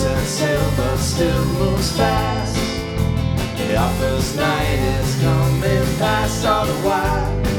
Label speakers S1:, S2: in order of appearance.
S1: set sail but still moves fast. Our first night is coming past all the while.